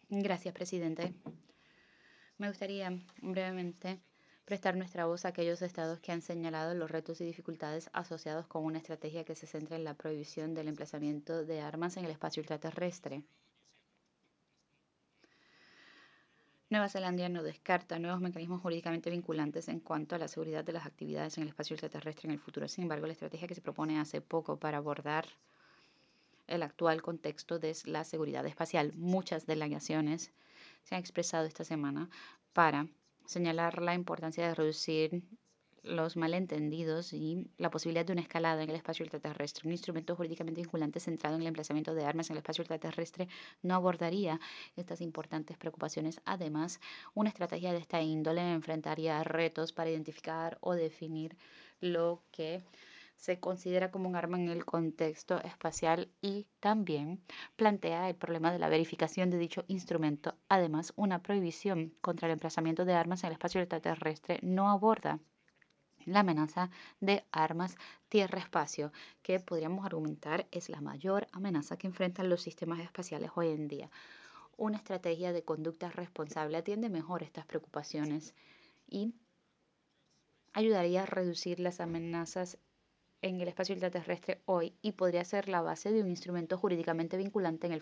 Gracias, presidente. Me gustaría brevemente prestar nuestra voz a aquellos estados que han señalado los retos y dificultades asociados con una estrategia que se centra en la prohibición del emplazamiento de armas en el espacio ultraterrestre. Nueva Zelanda no descarta nuevos mecanismos jurídicamente vinculantes en cuanto a la seguridad de las actividades en el espacio ultraterrestre en el futuro. Sin embargo, la estrategia que se propone hace poco para abordar el actual contexto de la seguridad espacial. Muchas delegaciones se han expresado esta semana para señalar la importancia de reducir los malentendidos y la posibilidad de una escalada en el espacio ultraterrestre. Un instrumento jurídicamente vinculante centrado en el emplazamiento de armas en el espacio ultraterrestre no abordaría estas importantes preocupaciones. Además, una estrategia de esta índole enfrentaría retos para identificar o definir lo que se considera como un arma en el contexto espacial y también plantea el problema de la verificación de dicho instrumento. Además, una prohibición contra el emplazamiento de armas en el espacio extraterrestre no aborda la amenaza de armas tierra-espacio, que podríamos argumentar es la mayor amenaza que enfrentan los sistemas espaciales hoy en día. Una estrategia de conducta responsable atiende mejor estas preocupaciones y ayudaría a reducir las amenazas en el espacio extraterrestre hoy y podría ser la base de un instrumento jurídicamente vinculante en el